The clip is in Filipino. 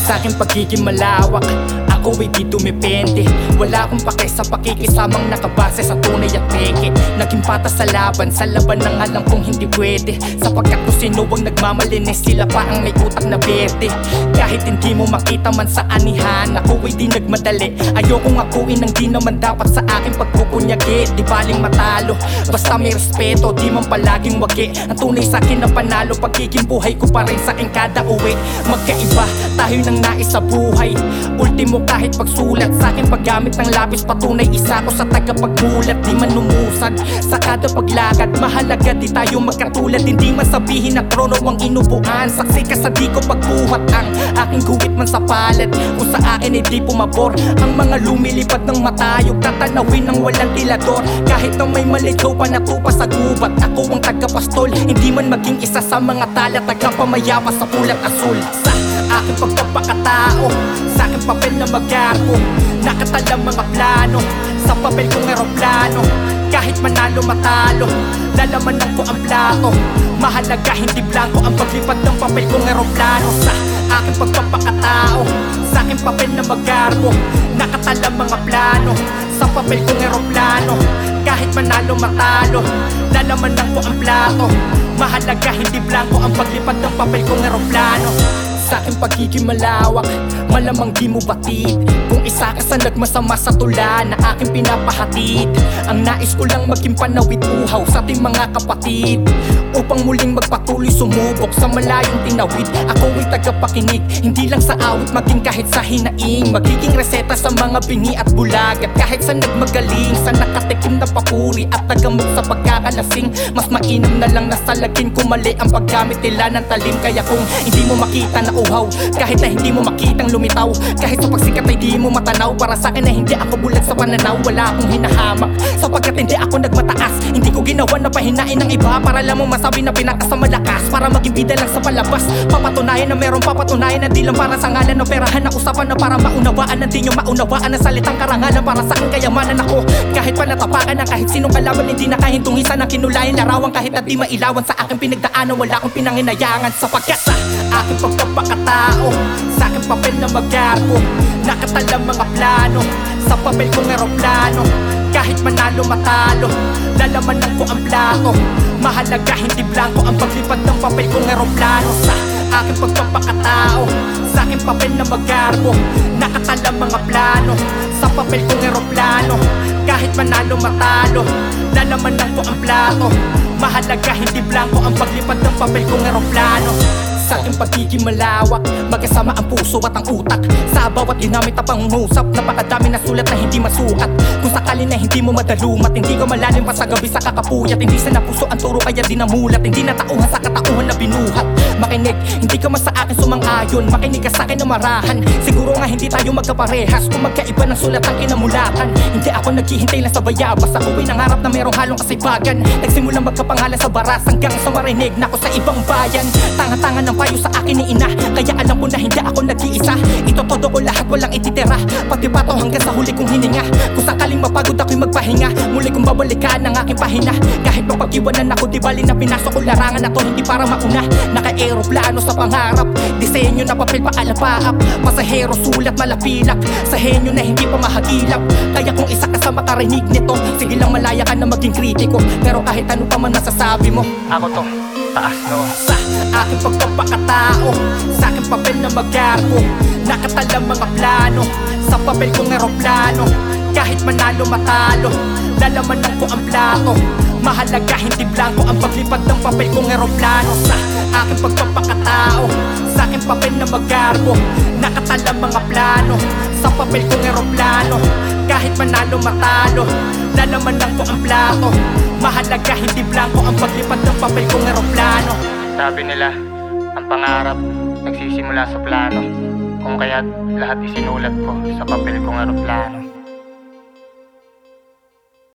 Sa'king pagiging malawak, ako ay di dumepende. Wala akong pake sa pakikisamang nakabase sa tunay at peke. Naging patas sa laban nang alam kong hindi pwede. Sapagkat kung sino ang nagmamalinis, sila pa ang may utak na berde. Kahit hindi mo makita man sa anihan, ako ay di nagmadali. Ayokong akuin ang di naman dapat sa aking pagpupunyagi. Di baling matalo, basta may respeto, di man palaging wagi. Ang tunay sa'kin na panalo, pagiging buhay ko pa rin sa'kin kada uwi. Magkaiba, tayo nang nais sa buhay. Ultimo kahit pagsulat, sa'kin paggamit ng lapis, patunay isa ko sa tagapagmulat. Di man lumusad sa kada paglakad, mahalaga di tayo magkatulad. Hindi man sabihin na trono ang inubuan, saksi ka sa di ko pagbuhat ang aking guhit man sa palad. Kung sa akin ay di pumabor ang mga lumilipad ng matayog, tatanawin ng walang tilador. Kahit na may maligaw pa natupa sa gubat, ako ang tagapastol, hindi man maging isa sa mga tala, tagapamayapa sa pulat asul. Sa aking pagpapakatao, sa aking papel na magarbo, nakatalang mga plano sa papel kong eroplano. Kahit manalo matalo, lalamanan ko ang plato. Mahalaga hindi blanco ang paglipad ng papel kong eroplano. Sa aking pagpapakatao, sa aking papel na magarbo, nakatalang mga plano sa papel kong eroplano. Kahit manalo matalo, lalamanan ko ang plato. Mahalaga hindi blanco ang paglipad ng papel kong eroplano. Sa'king pagiging malawak, malamang di mo batid. Kung isa ka sa nagmasama sa tula na aking pinapahatid, ang nais ko lang maging panawid uhaw sa ating mga kapatid, upang muling magpatuloy sumubok sa malayong tinawid. Ako ay tagapakinig, hindi lang sa awit, maging kahit sa hinaing. Magiging reseta sa mga bingi at bulag, at kahit sa nagmagaling, sa nakatikim na papuri at tagamot sa pagkakalasing. Mas mainam na lang na salagin kung mali ang paggamit nila ng talim. Kaya kung hindi mo makita na uhaw, kahit na hindi mo makitang lumitaw, kahit sa pagsikat ay di mo matanaw, para sa akin na hindi ako bulag sa pananaw. Wala akong hinahamak sapagkat hindi ako nagmataas. Hindi ko ginawa na pahinain ng iba para lamang masabi na pinakas sa malakas, para maging bida lang sa palabas. Papatunayan na meron papatunayan na di lang para sa ngalan ng perahan, na usapan na para maunawaan na di nyo maunawaan ang salitang karangalan. Para sa akin kayamanan ako, kahit panatapakan na kahit sinong kalaban, hindi nakahintong isa ng kinulayan larawan. Kahit na di mailawan sa aking pinagdaanan, wala akong pinanginayangan. Sapagkat sa aking pagpapakatao, sa aking papel na magarbo, nakatalang mga plano sa papel kong eroplano. Kahit manalo matalo, lalamanan ko ang plato. Mahalaga hindi blanco ang paglipad ng papel kong eroplano. Sa aking pagpapakatao, sa aking papel na magarbo, nakatalang mga plano sa papel kong eroplano. Kahit manalo matalo, lalamanan ko ang plato. Mahalaga hindi blanco ang paglipad ng papel kong eroplano. Sa aking pagiging malawak, magkasama ang puso at ang utak. Sa bawat ginamit na pangungusap, napakadami na sulat na hindi masukat. Kung sakali na hindi mo madalumat, hindi ko malalim pa sa gabi sa kakapuyat. Hindi sa napuso ang turo kaya di namulat, hindi natauhan sa katauhan na binuhat. Makinig, hindi ka mas sa akin sumang-ayon, makinig ka sa akin na marahan. Siguro nga hindi tayo magkaparehas, kung magkaiba ng sulat ang kinamulatan. Hindi ako naghihintay lang sa bayabas, ako ay nangarap na merong halong kasipagan. Nagsimulang magkapangalan sa baras hanggang sa marinig na ako sa ibang bayan. Tanga-tanga ng payo sa akin ni ina, kaya alam ko na hindi ako nag-iisa. Ito todo ko lahat, walang ititira, pati pato hanggang sa huli kong hininga. Kung sakaling mapagod ako'y magpahinga, muli kong babalikan ang aking pahina. Kahit mapag-iwanan ako, di bali na pinasok ko larangan na to, hindi para mauna. Naka-aeroplano sa pangarap, disenyo na papel paalapaap, pasahero sulat malapilak, sa henyo na hindi pa mahagilap. Kaya kung isa ka sa makarinig nito, sige lang malaya ka na maging kritiko. Pero kahit ano pa man masasabi mo, ako to, taas no. Sa aking pagpapakatao, sa aking papel na magarbo, nakatalang mga plano sa papel kong eroplano. Kahit manalo matalo, lalamanan ko ang plato. Mahalaga hindi blanco ang paglipad ng papel kong eroplano. Sa aking pagpapakatao, sa aking papel na magarbo, nakatalang mga plano sa papel kong eroplano. Kahit manalo matalo, lalamanan ko ang plato. Mahalaga hindi blanco ang paglipad ng papel kong eroplano. Sabi nila, ang pangarap nagsisimula sa plano, kung kaya't lahat isinulat ko sa papel kong eroplano.